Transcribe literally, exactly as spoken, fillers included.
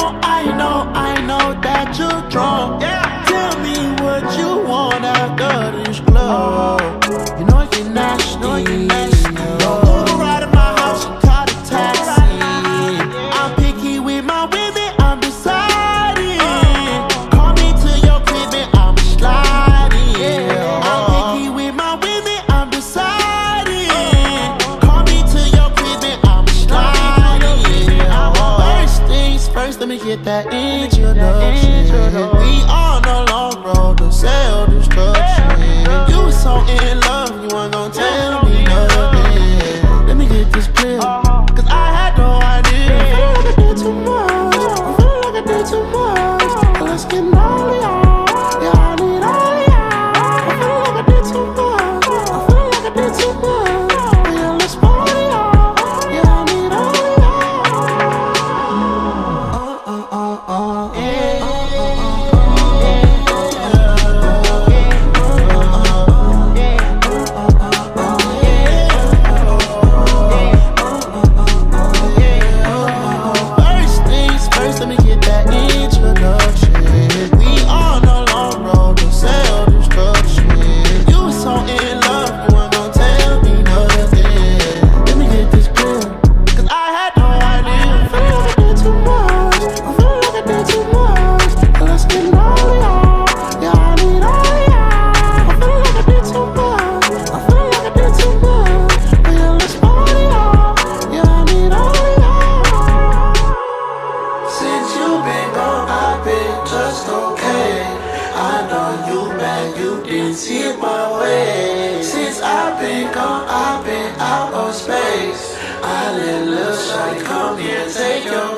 know, I know, I know that you're drunk. Yeah. Tell me what you want after this club. You know I get nasty. Know I get nasty. Don't Uber right in my house and call a taxi. I'm picky with my women, I'm deciding. Call me to your crib and I'm sliding. I'm picky with my women, I'm deciding. Call me to your crib and I'm sliding. First things first, let me get that introduction. We on a long road to self-destruction. You was so in love, you weren't gon' tell me nothing. Let me get this clear, cause I had no idea. I feel like I did too much, I feel like I did too much. So let's get all y'all, yeah, I need all y'all. I feel like I did too much, I feel like I did too much. Yeah, let's party y'all, yeah, I need all y'all. Uh, uh, uh, uh, yeah. Let me get that introduction. We on a long road to self-destruction. You was so in love, you weren't gon' tell me nothing. Let me get this clear, cause I had no idea. I feel like I did too much, I feel like I did too much. So let's get all y'all, yeah, I need all y'all. I feel like I did too much, I feel like I did too much. Yeah, let's party y'all, yeah, I need all y'all. Since you been gone, I've been just okay. I know you mad, you didn't see it my way. Since I've been gone, I've been out of space. I let Lil' Shawty come here and take your